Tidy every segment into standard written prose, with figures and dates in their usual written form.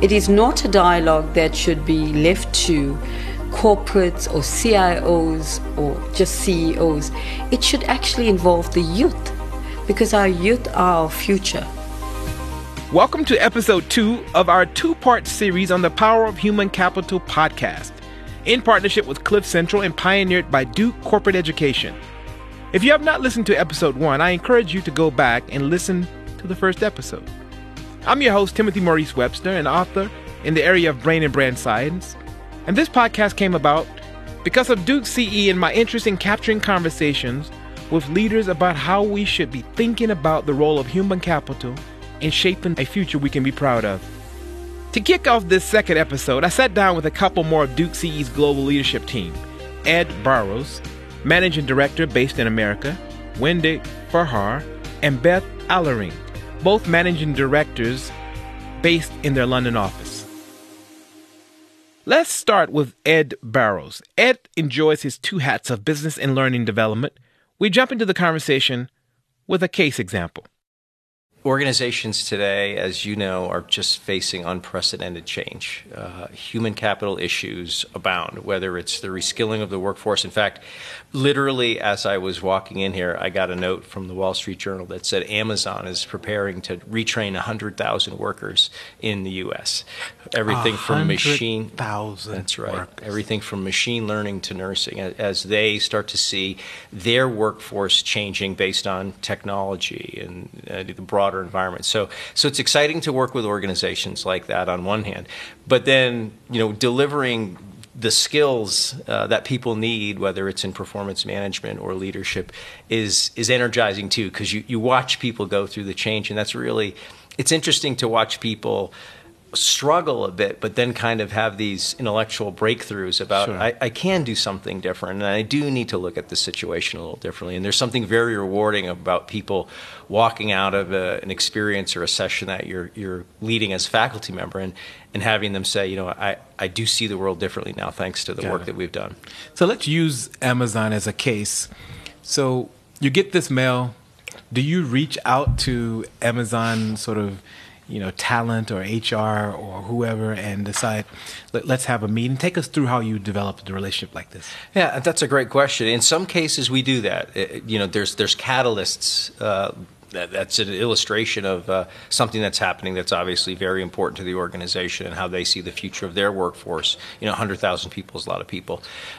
It is not a dialogue that should be left to corporates or CIOs or just CEOs. It should actually involve the youth, because our youth are our future. Welcome to episode 2 of our 2-part series on the Power of Human Capital podcast, in partnership with Cliff Central and pioneered by Duke Corporate Education. If you have not listened to episode 1, I encourage you to go back and listen to the first episode. I'm your host, Timothy Maurice Webster, an author in the area of brain and brand science. And this podcast came about because of Duke CE and my interest in capturing conversations with leaders about how we should be thinking about the role of human capital in shaping a future we can be proud of. To kick off this second episode, I sat down with a couple more of Duke CE's global leadership team. Ed Barrows, Managing Director based in America, Wendy Farhar, and Beth Allering, both Managing Directors based in their London office. Let's start with Ed Barrows. Ed enjoys his 2 hats of business and learning development. We jump into the conversation with a case example. Organizations today, as you know, are just facing unprecedented change. Human capital issues abound, whether it's the reskilling of the workforce. In fact, literally as I was walking in here, I got a note from the Wall Street Journal that said Amazon is preparing to retrain 100,000 workers in the U.S. Everything from machine... 100,000 That's right. Workers. Everything from machine learning to nursing, as they start to see their workforce changing based on technology and the broader environment. So it's exciting to work with organizations like that on one hand, but then, delivering the skills that people need, whether it's in performance management or leadership, is energizing too, because you watch people go through the change, and it's interesting to watch people struggle a bit, but then kind of have these intellectual breakthroughs about, sure, I can do something different, and I do need to look at the situation a little differently. And there's something very rewarding about people walking out of an experience or a session that you're leading as a faculty member and having them say, I do see the world differently now thanks to the work that we've done. So let's use Amazon as a case. So you get this mail. Do you reach out to Amazon sort of talent or HR or whoever and decide, let's have a meeting? Take us through how you developed a relationship like this. Yeah, that's a great question. In some cases, we do that. There's catalysts. That's an illustration of something that's happening that's obviously very important to the organization and how they see the future of their workforce. 100,000 people is a lot of people.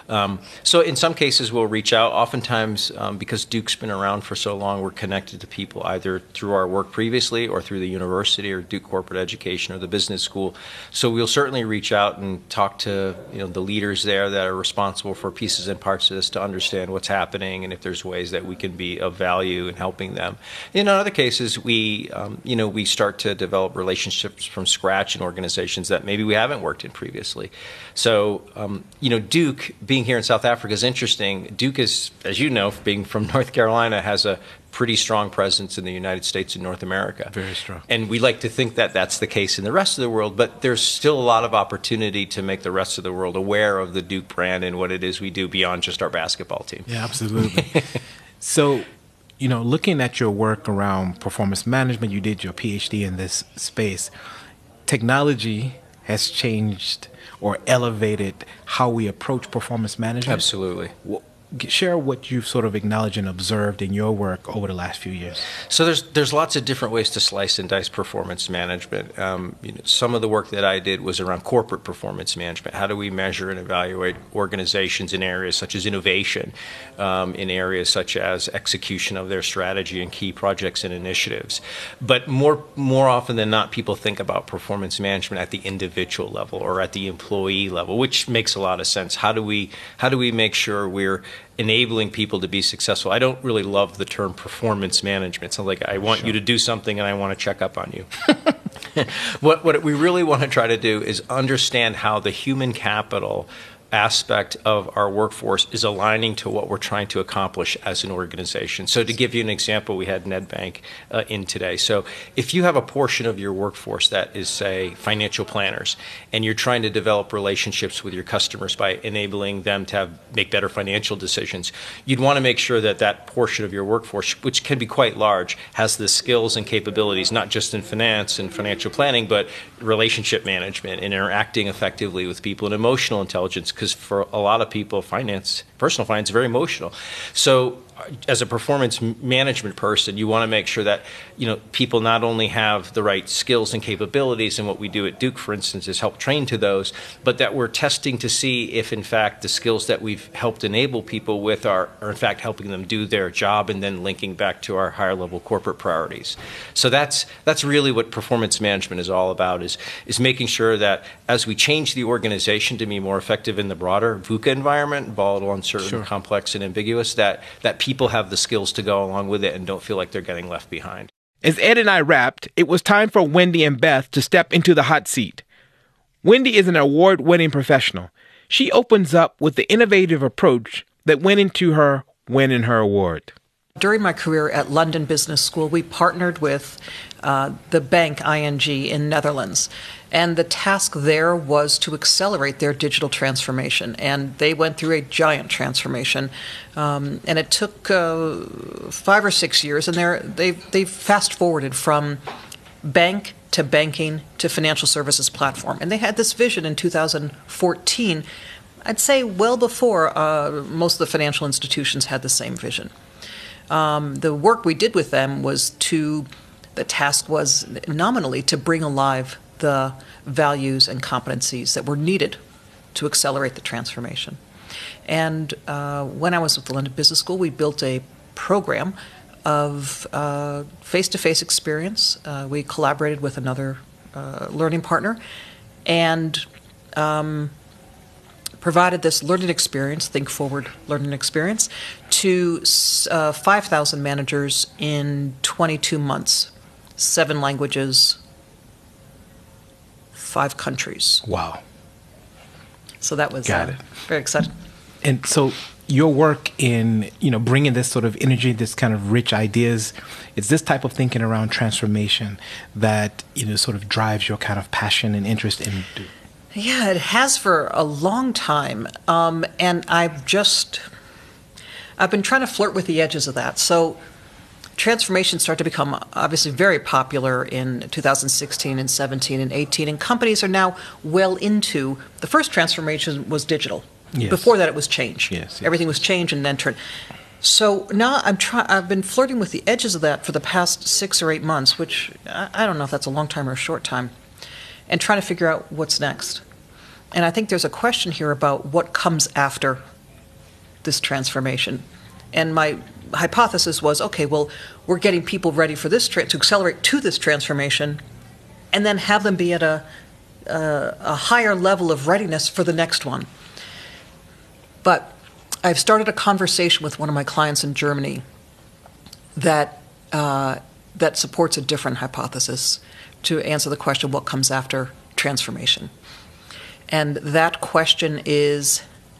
So in some cases, we'll reach out. Oftentimes, because Duke's been around for so long, we're connected to people either through our work previously or through the university or Duke Corporate Education or the business school. So we'll certainly reach out and talk to the leaders there that are responsible for pieces and parts of this to understand what's happening and if there's ways that we can be of value in helping them. In other cases, we start to develop relationships from scratch in organizations that maybe we haven't worked in previously. So, Duke, being here in South Africa is interesting. Duke is, as you know, being from North Carolina, has a pretty strong presence in the United States and North America. Very strong. And we like to think that that's the case in the rest of the world, but there's still a lot of opportunity to make the rest of the world aware of the Duke brand and what it is we do beyond just our basketball team. Yeah, absolutely. So, looking at your work around performance management, you did your PhD in this space. Technology has changed or elevated how we approach performance management. Absolutely. Share what you've sort of acknowledged and observed in your work over the last few years. So there's lots of different ways to slice and dice performance management. Some of the work that I did was around corporate performance management. How do we measure and evaluate organizations in areas such as innovation, in areas such as execution of their strategy and key projects and initiatives? But more often than not, people think about performance management at the individual level or at the employee level, which makes a lot of sense. How do we make sure we're enabling people to be successful? I don't really love the term performance management. It's like I want you to do something and I want to check up on you. What we really want to try to do is understand how the human capital aspect of our workforce is aligning to what we're trying to accomplish as an organization. So to give you an example, we had Nedbank in today. So if you have a portion of your workforce that is, say, financial planners, and you're trying to develop relationships with your customers by enabling them to make better financial decisions, you'd want to make sure that that portion of your workforce, which can be quite large, has the skills and capabilities, not just in finance and financial planning, but relationship management and interacting effectively with people and emotional intelligence, because for a lot of people, personal finance is very emotional. So as a performance management person, you want to make sure that people not only have the right skills and capabilities, and what we do at Duke, for instance, is help train to those, but that we're testing to see if, in fact, the skills that we've helped enable people with are in fact helping them do their job, and then linking back to our higher level corporate priorities. So that's really what performance management is all about, is making sure that as we change the organization to be more effective in the broader VUCA environment, volatile, uncertain, Sure. complex, and ambiguous, that people have the skills to go along with it and don't feel like they're getting left behind. As Ed and I wrapped, it was time for Wendy and Beth to step into the hot seat. Wendy is an award-winning professional. She opens up with the innovative approach that went into her winning her award. During my career at London Business School, we partnered with the bank ING in Netherlands. And the task there was to accelerate their digital transformation. And they went through a giant transformation. And it took 5 or 6 years. And they fast-forwarded from bank to banking to financial services platform. And they had this vision in 2014, I'd say well before most of the financial institutions had the same vision. The work we did with them the task was nominally to bring alive the values and competencies that were needed to accelerate the transformation. And when I was with the London Business School, we built a program of face-to-face experience. We collaborated with another learning partner and provided this learning experience, Think Forward learning experience, to 5,000 managers in 22 months, 7 languages, 5 countries. Wow. So that was Got it. very exciting. And so your work in, bringing this sort of energy, this kind of rich ideas, it's this type of thinking around transformation that, sort of drives your kind of passion and interest in Duke. Yeah, it has for a long time. And I've been trying to flirt with the edges of that. So transformation started to become obviously very popular in 2016 and 17 and 18, and companies are now well into, the first transformation was digital. Yes. Before that it was change. Yes. Everything was change and then turn. So now I've been flirting with the edges of that for the past 6 or 8 months, which I don't know if that's a long time or a short time, and trying to figure out what's next. And I think there's a question here about what comes after this transformation. And my hypothesis was, okay, well, we're getting people ready for this to accelerate to this transformation, and then have them be at a higher level of readiness for the next one. But I've started a conversation with one of my clients in Germany that supports a different hypothesis to answer the question, what comes after transformation? And that question is,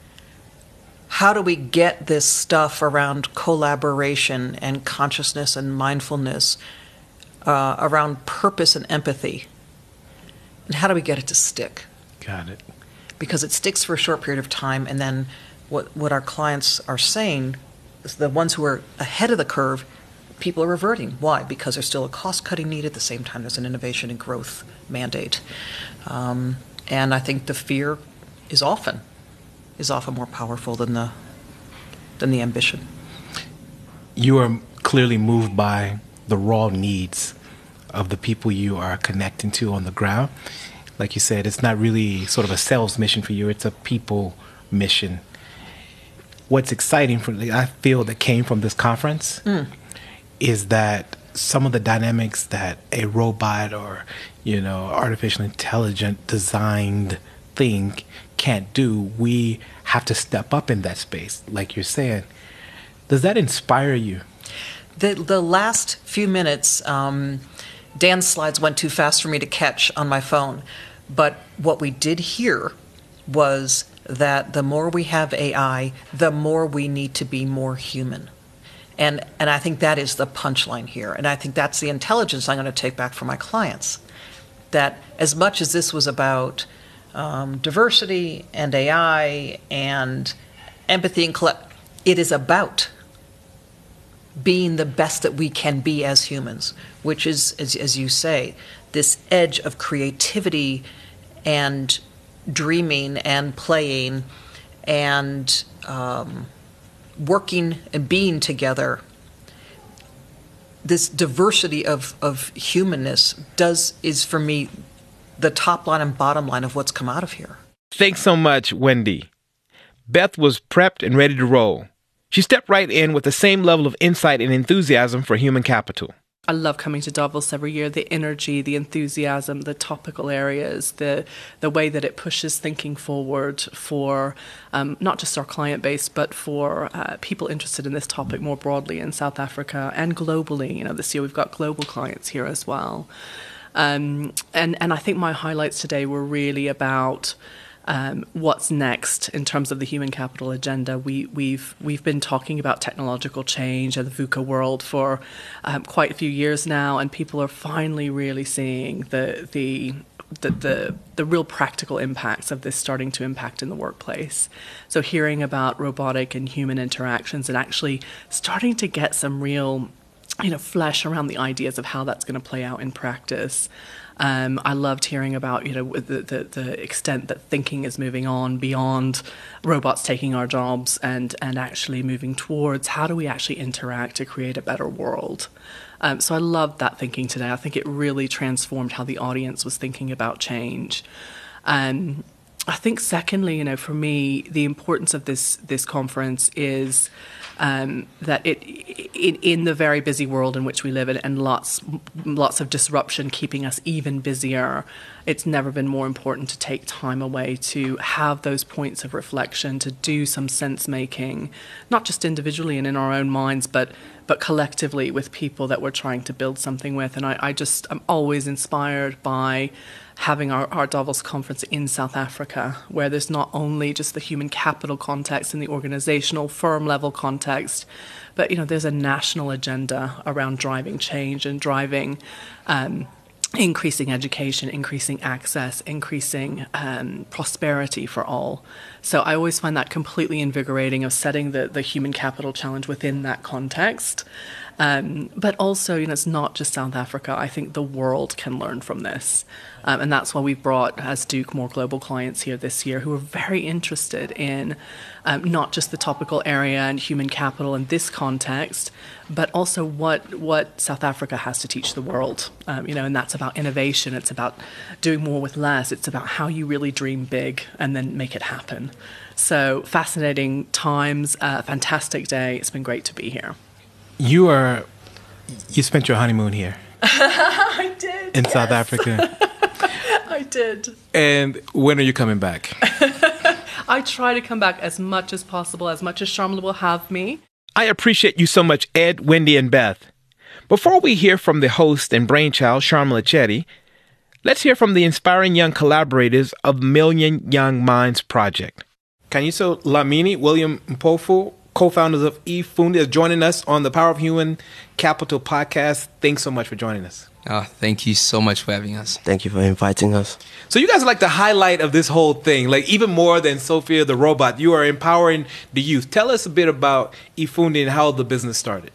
how do we get this stuff around collaboration and consciousness and mindfulness, around purpose and empathy? And how do we get it to stick? Got it. Because it sticks for a short period of time, and then what our clients are saying is the ones who are ahead of the curve, people are reverting. Why? Because there's still a cost-cutting need. At the same time, there's an innovation and growth mandate. And I think the fear is often more powerful than the ambition. You are clearly moved by the raw needs of the people you are connecting to on the ground. Like you said, it's not really sort of a sales mission for you, it's a people mission. What's exciting I feel that came from this conference is that some of the dynamics that a robot or, artificial intelligent designed thing can't do, we have to step up in that space, like you're saying. Does that inspire you? The last few minutes, Dan's slides went too fast for me to catch on my phone. But what we did hear was that the more we have AI, the more we need to be more human. And I think that is the punchline here. And I think that's the intelligence I'm going to take back from my clients. That as much as this was about diversity and AI and empathy and it is about being the best that we can be as humans, which is, as you say, this edge of creativity and dreaming and playing and working and being together. This diversity of humanness is for me the top line and bottom line of what's come out of here. Thanks so much, Wendy. Beth was prepped and ready to roll. She stepped right in with the same level of insight and enthusiasm for human capital. I love coming to Davos every year. The energy, the enthusiasm, the topical areas, the way that it pushes thinking forward for not just our client base, but for people interested in this topic more broadly in South Africa and globally. You know, this year we've got global clients here as well. And I think my highlights today were really about what's next in terms of the human capital agenda. We've been talking about technological change and the VUCA world for quite a few years now, and people are finally really seeing the real practical impacts of this starting to impact in the workplace. So hearing about robotic and human interactions and actually starting to get some real flesh around the ideas of how that's going to play out in practice. I loved hearing about, the extent that thinking is moving on beyond robots taking our jobs and actually moving towards how do we actually interact to create a better world. So I loved that thinking today. I think it really transformed how the audience was thinking about change. I think secondly, for me, the importance of this conference is that in the very busy world in which we live in, and lots of disruption keeping us even busier, it's never been more important to take time away to have those points of reflection, to do some sense making, not just individually and in our own minds, but collectively with people that we're trying to build something with. And I'm always inspired by having our Davos conference in South Africa, where there's not only just the human capital context and the organizational firm level context, but there's a national agenda around driving change and driving increasing education, increasing access, increasing prosperity for all. So I always find that completely invigorating of setting the human capital challenge within that context. But also, it's not just South Africa. I think the world can learn from this. And that's why we've brought, as Duke, more global clients here this year who are very interested in not just the topical area and human capital in this context, but also what South Africa has to teach the world. And that's about innovation. It's about doing more with less. It's about how you really dream big and then make it happen. So fascinating times, fantastic day. It's been great to be here. You spent your honeymoon here. I did. In South Africa. I did. And when are you coming back? I try to come back as much as possible, as much as Sharmila will have me. I appreciate you so much, Ed, Wendy, and Beth. Before we hear from the host and brainchild, Sharmila Chetty, let's hear from the inspiring young collaborators of Million Young Minds Project. Kanyiso Lamini, William Mpofu, co-founders of eFundi, is joining us on the Power of Human Capital podcast. Thanks so much for joining us. Thank you so much for having us. Thank you for inviting us. So you guys are like the highlight of this whole thing, like even more than Sophia the robot. You are empowering the youth. Tell us a bit about eFundi and how the business started.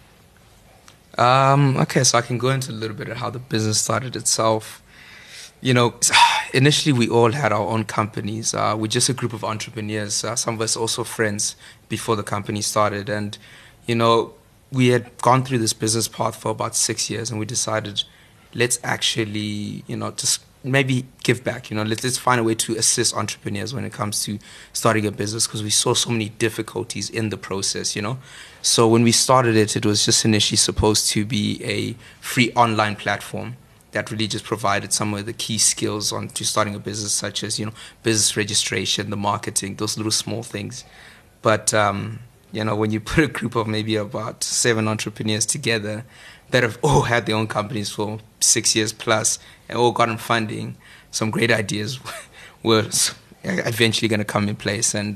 Okay, so I can go into a little bit of how the business started itself. Initially we all had our own companies. We're just a group of entrepreneurs. Some of us also friends before the company started. And, we had gone through this business path for about 6 years, and we decided, let's actually, just maybe give back. Let's find a way to assist entrepreneurs when it comes to starting a business, because we saw so many difficulties in the process, So when we started it was just initially supposed to be a free online platform that really just provided some of the key skills to starting a business, such as, business registration, the marketing, those little small things. But, when you put a group of maybe about 7 entrepreneurs together that have all had their own companies for 6 years plus and all gotten funding, some great ideas were eventually going to come in place. And,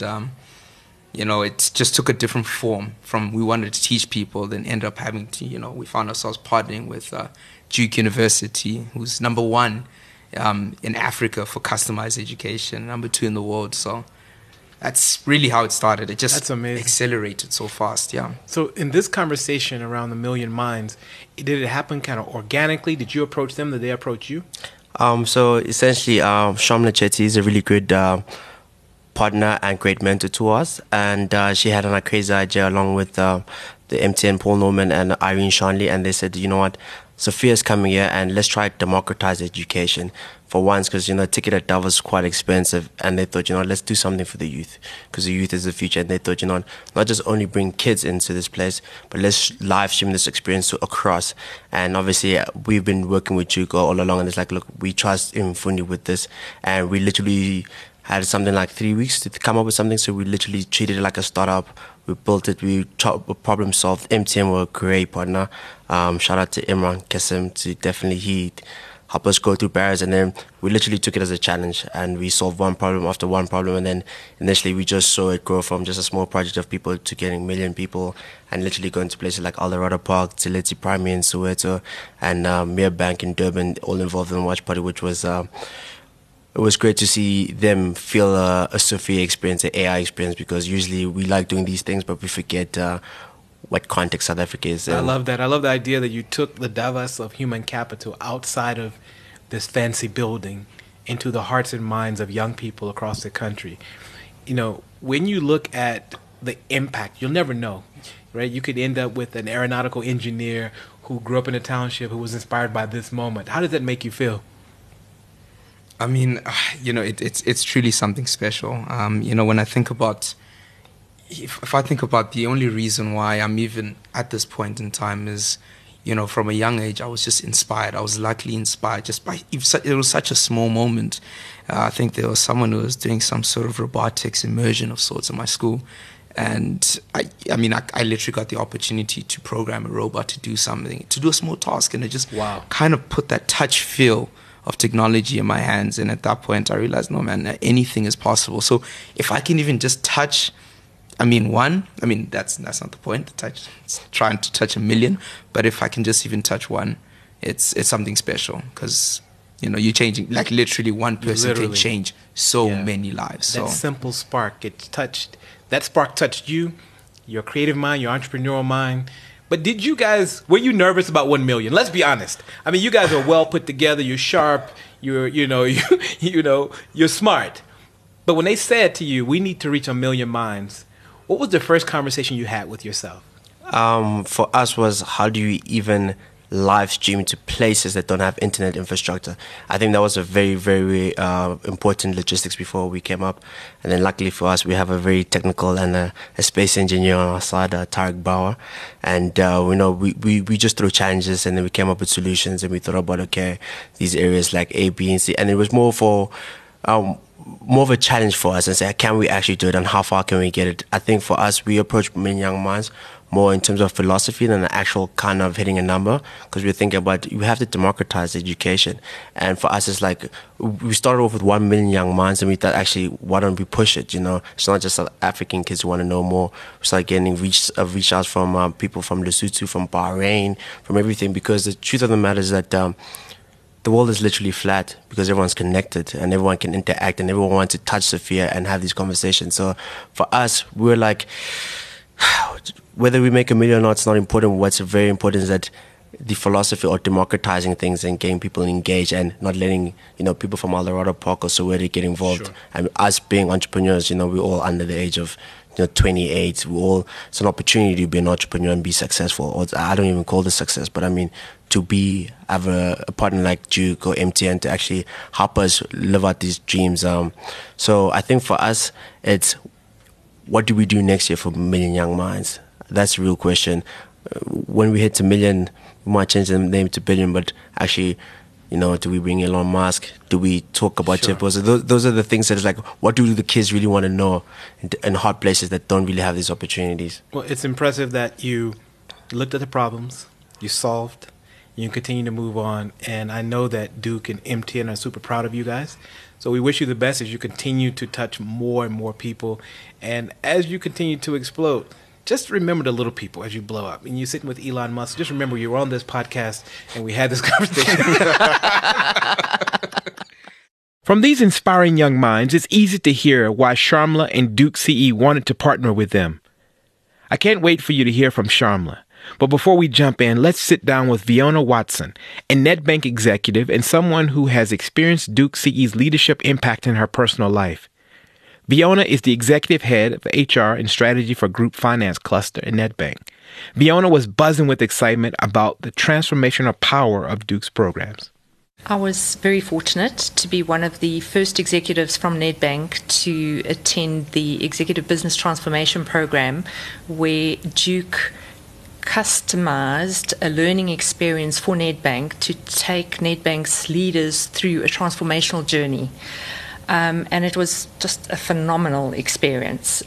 it just took a different form from we wanted to teach people, then end up having to, we found ourselves partnering with Duke University, who's number one in Africa for customized education, number 2 in the world. So that's really how it started. It just accelerated so fast, yeah. So in this conversation around the Million Minds, did it happen kind of organically? Did you approach them? Did they approach you? So essentially, Shamla Chetty is a really good partner and great mentor to us. And she had a crazy idea along with the MTN Paul Norman and Irene Shanley. And they said, you know what, Sophia's coming here and let's try to democratize education for once, because, a ticket at Davos is quite expensive. And they thought, let's do something for the youth, because the youth is the future. And they thought, not just only bring kids into this place, but let's live stream this experience across. And obviously, we've been working with Juko all along. And it's like, look, we trust Mfundi with this. And we literally had something like 3 weeks to come up with something. So we literally treated it like a startup. We built it. We problem solved. MTN were a great partner. Shout out to Imran Kasim to definitely help us go through barriers. And then we literally took it as a challenge, and we solved one problem after one problem. And then initially we just saw it grow from just a small project of people to getting 1 million people, and literally going to places like Eldorado Park, Tsileti Primary in Soweto, and Mere Bank in Durban, all involved in Watch Party, which was it was great to see them feel a Sophia experience, an AI experience, because usually we like doing these things, but we forget what context South Africa is in. I love that. I love the idea that you took the Davos of human capital outside of this fancy building into the hearts and minds of young people across the country. When you look at the impact, you'll never know, right? You could end up with an aeronautical engineer who grew up in a township who was inspired by this moment. How does that make you feel? I mean, it's truly something special. When I think about, if I think about the only reason why I'm even at this point in time is, from a young age, I was just inspired. I was luckily inspired just by, it was such a small moment. I think there was someone who was doing some sort of robotics immersion of sorts in my school. And I literally got the opportunity to program a robot to do something, to do a small task. And it just kind of put that touch feel of technology in my hands. And at that point, I realized, no, man, anything is possible. So if I can even just touch, that's not the point. It's trying to touch 1 million. But if I can just even touch one, it's something special, because, you're changing, like literally one person can change many lives. That simple spark, that spark touched you, your creative mind, your entrepreneurial mind. But were you nervous about 1 million? Let's be honest. I mean, you guys are well put together. You're sharp. You're smart. But when they said to you, we need to reach 1 million minds, what was the first conversation you had with yourself? For us was, how do you even live stream to places that don't have internet infrastructure? I think that was a very, very important logistics before we came up. And then luckily for us, we have a very technical and a space engineer on our side, Tarek Bauer. And, we just threw challenges, and then we came up with solutions, and we thought about, okay, these areas like A, B, and C. And it was more of a challenge for us, and say, can we actually do it, and how far can we get it? I think for us, we approach Million Young Minds more in terms of philosophy than the actual kind of hitting a number, because we're thinking about, you have to democratize education. And for us, it's like, we started off with 1 million young minds, and we thought, actually, why don't we push it? It's not just South African kids who want to know more. We started getting reach outs from people from Lesotho, from Bahrain, from everything, because the truth of the matter is that the world is literally flat, because everyone's connected and everyone can interact and everyone wants to touch Sophia and have these conversations. So for us, we're like, whether we make 1 million or not, it's not important. What's very important is that the philosophy of democratizing things and getting people engaged, and not letting people from Eldorado Park or Soweto get involved. Sure. And us being entrepreneurs, we're all under the age of 28. It's an opportunity to be an entrepreneur and be successful. Or I don't even call this success, but I mean to have a partner like Duke or MTN to actually help us live out these dreams. So I think for us, it's, what do we do next year for 1 million young minds? That's the real question. When we hit 1 million, we might change the name to billion, but actually, do we bring Elon Musk? Do we talk about Jeff Bezos? Those are the things that is like, what do the kids really want to know in hard places that don't really have these opportunities? Well, it's impressive that you looked at the problems, you solved, You can continue to move on. And I know that Duke and MTN are super proud of you guys. So we wish you the best as you continue to touch more and more people. And as you continue to explode, just remember the little people as you blow up. And you're sitting with Elon Musk. Just remember you were on this podcast and we had this conversation. From these inspiring young minds, it's easy to hear why Sharmila and Duke CE wanted to partner with them. I can't wait for you to hear from Sharmila. But before we jump in, let's sit down with Fiona Watson, a NetBank executive and someone who has experienced Duke CE's leadership impact in her personal life. Fiona is the executive head of HR and strategy for Group Finance Cluster in NetBank. Fiona was buzzing with excitement about the transformational power of Duke's programs. I was very fortunate to be one of the first executives from NetBank to attend the Executive Business Transformation Program, where Duke customized a learning experience for NetBank to take NetBank's leaders through a transformational journey. And it was just a phenomenal experience.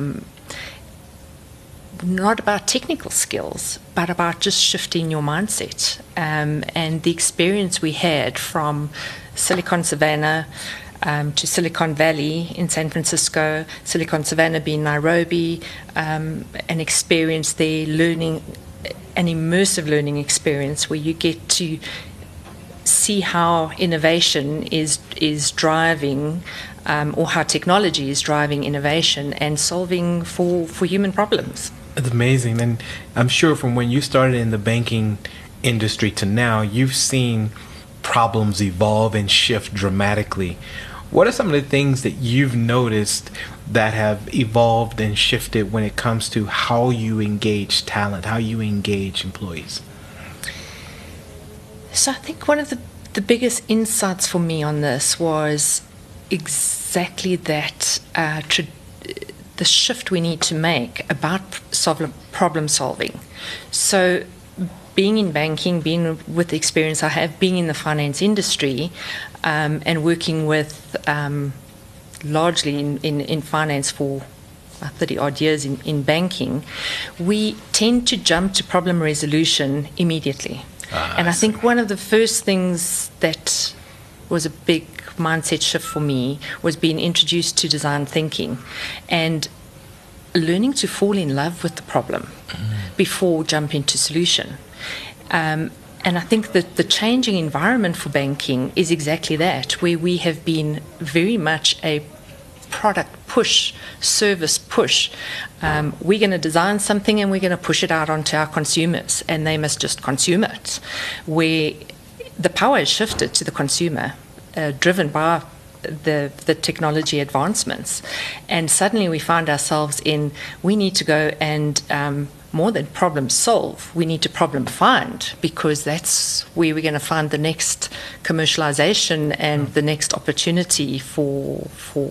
Not about technical skills, but about just shifting your mindset. And the experience we had from Silicon Savannah to Silicon Valley in San Francisco, Silicon Savannah being Nairobi, an experience there, learning, an immersive learning experience where you get to see how innovation is driving, or how technology is driving innovation and solving for human problems. It's amazing. And I'm sure from when you started in the banking industry to now, you've seen problems evolve and shift dramatically. What are some of the things that you've noticed that have evolved and shifted when it comes to how you engage talent, how you engage employees? So I think one of the biggest insights for me on this was exactly that, the shift we need to make about problem solving. So being in banking, being with the experience I have, being in the finance industry, and working with largely in finance for 30-odd years in banking, we tend to jump to problem resolution immediately. And I think one of the first things that was a big mindset shift for me was being introduced to design thinking and learning to fall in love with the problem before jumping to solution. And I think that the changing environment for banking is exactly that, where we have been very much a product push, service push. We're going to design something and we're going to push it out onto our consumers, and they must just consume it. Where the power has shifted to the consumer, driven by the technology advancements, and suddenly we find ourselves in, we need to go and more than problem solve, we need to problem find, because that's where we're going to find the next commercialization and the next opportunity for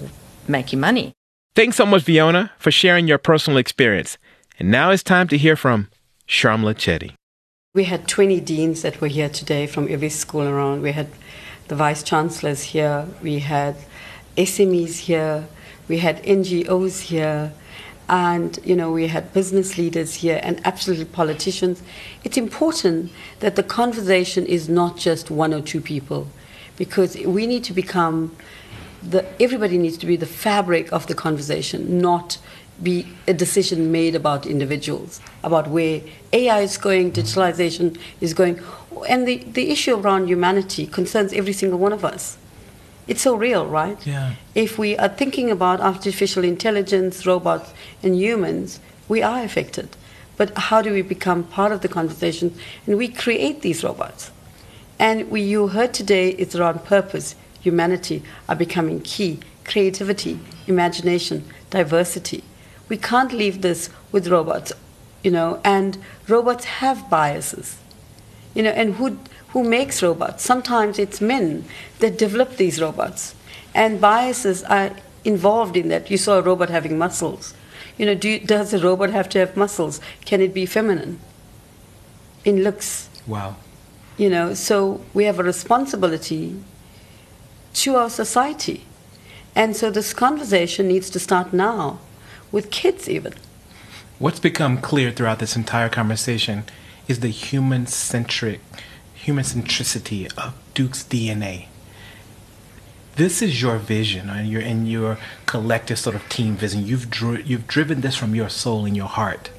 making money. Thanks so much, Fiona, for sharing your personal experience. And now it's time to hear from Sharmila Chetty. We had 20 deans that were here today from every school around. We had the vice chancellors here. We had SMEs here. We had NGOs here. And, we had business leaders here and absolutely politicians. It's important that the conversation is not just one or two people, because we need to become everybody needs to be the fabric of the conversation, not be a decision made about individuals, about where AI is going, digitalization is going. And the issue around humanity concerns every single one of us. It's so real, right? Yeah. If we are thinking about artificial intelligence, robots, and humans, we are affected. But how do we become part of the conversation? And we create these robots. And you heard today, it's around purpose. Humanity are becoming key. Creativity, imagination, diversity. We can't leave this with robots, and robots have biases. And who makes robots? Sometimes it's men that develop these robots. And biases are involved in that. You saw a robot having muscles. Does a robot have to have muscles? Can it be feminine in looks? Wow. So we have a responsibility to our society. And so this conversation needs to start now, with kids even. What's become clear throughout this entire conversation is the human-centric, human centricity of Duke's DNA. This is your vision and your collective sort of team vision. You've driven this from your soul and your heart.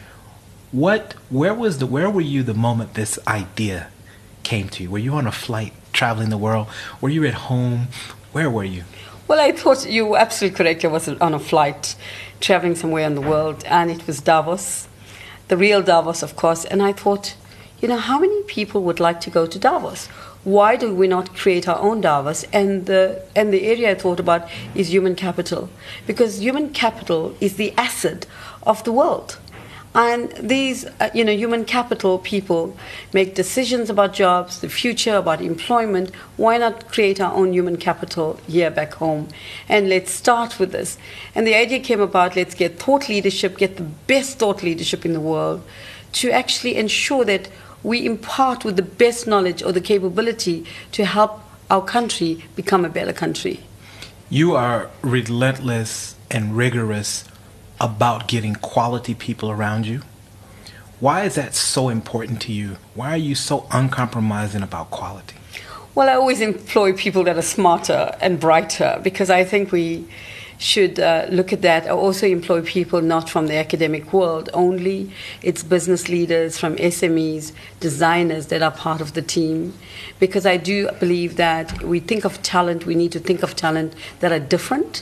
Where were you the moment this idea came to you? Were you on a flight traveling the world? Were you at home? Where were you? Well, I thought you were absolutely correct. I was on a flight traveling somewhere in the world, and it was Davos, the real Davos, of course. And I thought, how many people would like to go to Davos? Why do we not create our own Davos? And the area I thought about is human capital, because human capital is the asset of the world. And these, human capital people make decisions about jobs, the future, about employment. Why not create our own human capital here back home? And let's start with this. And the idea came about, let's get thought leadership, get the best thought leadership in the world to actually ensure that we impart with the best knowledge or the capability to help our country become a better country. You are relentless and rigorous about getting quality people around you. Why is that so important to you? Why are you so uncompromising about quality? Well, I always employ people that are smarter and brighter, because I think we should look at that. I also employ people not from the academic world only. It's business leaders from SMEs, designers that are part of the team, because I do believe that we think of talent, we need to think of talent that are different,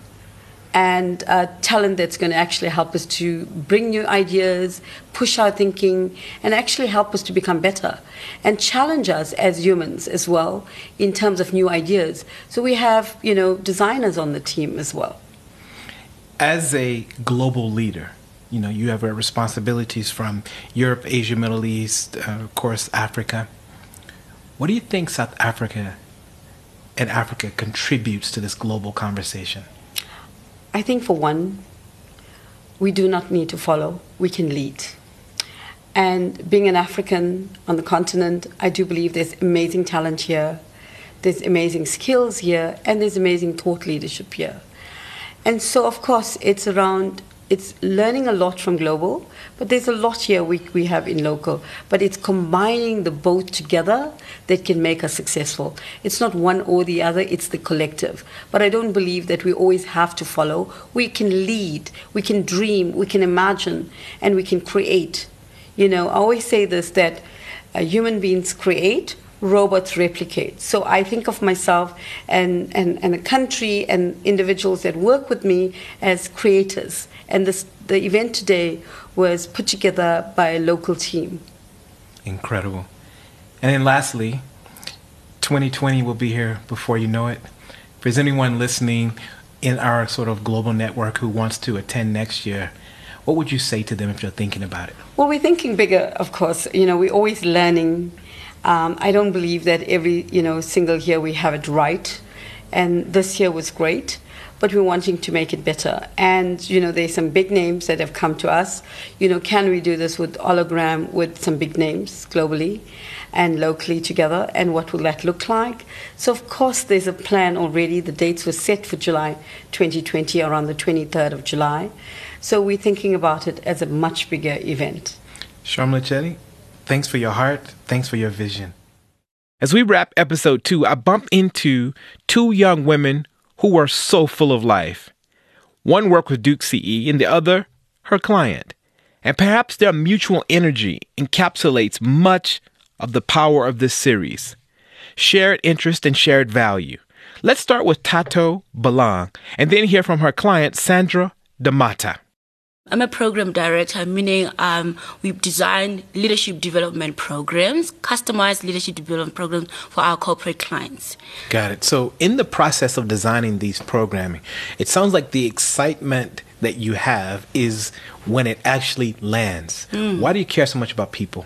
and talent that's going to actually help us to bring new ideas, push our thinking, and actually help us to become better and challenge us as humans as well in terms of new ideas. So we have, designers on the team as well. As a global leader, you have responsibilities from Europe, Asia, Middle East, of course, Africa. What do you think South Africa and Africa contributes to this global conversation? I think, for one, we do not need to follow, we can lead. And being an African on the continent, I do believe there's amazing talent here, there's amazing skills here, and there's amazing thought leadership here. And so, of course, it's learning a lot from global, but there's a lot here we have in local. But it's combining the both together that can make us successful. It's not one or the other, it's the collective. But I don't believe that we always have to follow. We can lead, we can dream, we can imagine, and we can create. I always say this, that human beings create, robots replicate. So I think of myself and a country and individuals that work with me as creators. And the event today was put together by a local team. Incredible. And then lastly, 2020 will be here before you know it. If there's anyone listening in our sort of global network who wants to attend next year, what would you say to them if you're thinking about it? Well, we're thinking bigger, of course. We're always learning. I don't believe that every single year we have it right, and this year was great, but we're wanting to make it better. And there's some big names that have come to us. Can we do this with hologram with some big names globally and locally together, and what will that look like? So of course there's a plan already. The dates were set for July 2020, around the 23rd of July. So we're thinking about it as a much bigger event. Sharmila Chetty, thanks for your heart. Thanks for your vision. As we wrap episode 2, I bumped into 2 young women who were so full of life. One worked with Duke CE and the other, her client. And perhaps their mutual energy encapsulates much of the power of this series. Shared interest and shared value. Let's start with Tato Balang and then hear from her client, Sandra Damata. I'm a program director, meaning we design leadership development programs, customized leadership development programs for our corporate clients. Got it. So in the process of designing these programming, it sounds like the excitement that you have is when it actually lands. Why do you care so much about people?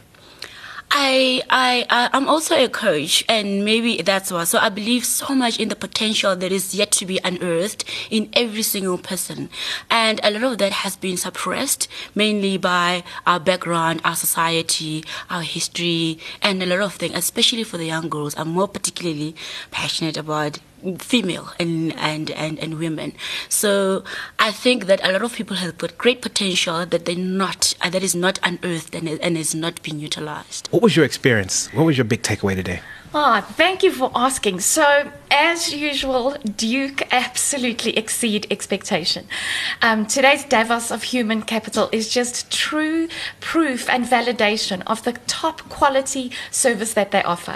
I'm also a coach, and maybe that's why. So I believe so much in the potential that is yet to be unearthed in every single person. And a lot of that has been suppressed, mainly by our background, our society, our history, and a lot of things, especially for the young girls. I'm more particularly passionate about female and women. So I think that a lot of people have got great potential that that is not unearthed and is not being utilized. What was your experience? What was your big takeaway today? Thank you for asking. So, as usual, Duke absolutely exceed expectation. Today's Davos of Human Capital is just true proof and validation of the top quality service that they offer.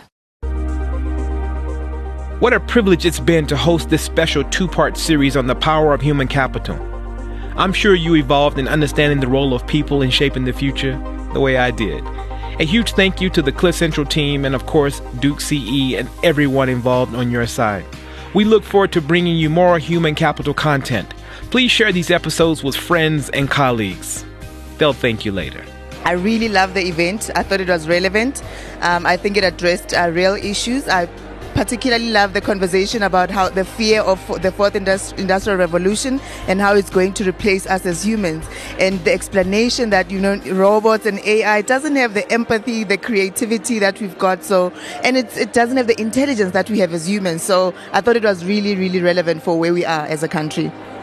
What a privilege it's been to host this special two-part series on the power of human capital. I'm sure you evolved in understanding the role of people in shaping the future the way I did. A huge thank you to the Cliff Central team and, of course, Duke CE and everyone involved on your side. We look forward to bringing you more human capital content. Please share these episodes with friends and colleagues. They'll thank you later. I really loved the event. I thought it was relevant. I think it addressed real issues. I particularly love the conversation about how the fear of the fourth industrial revolution and how it's going to replace us as humans, and the explanation that robots and AI doesn't have the empathy, the creativity that we've got, and it doesn't have the intelligence that we have as humans. So I thought it was really, really relevant for where we are as a country.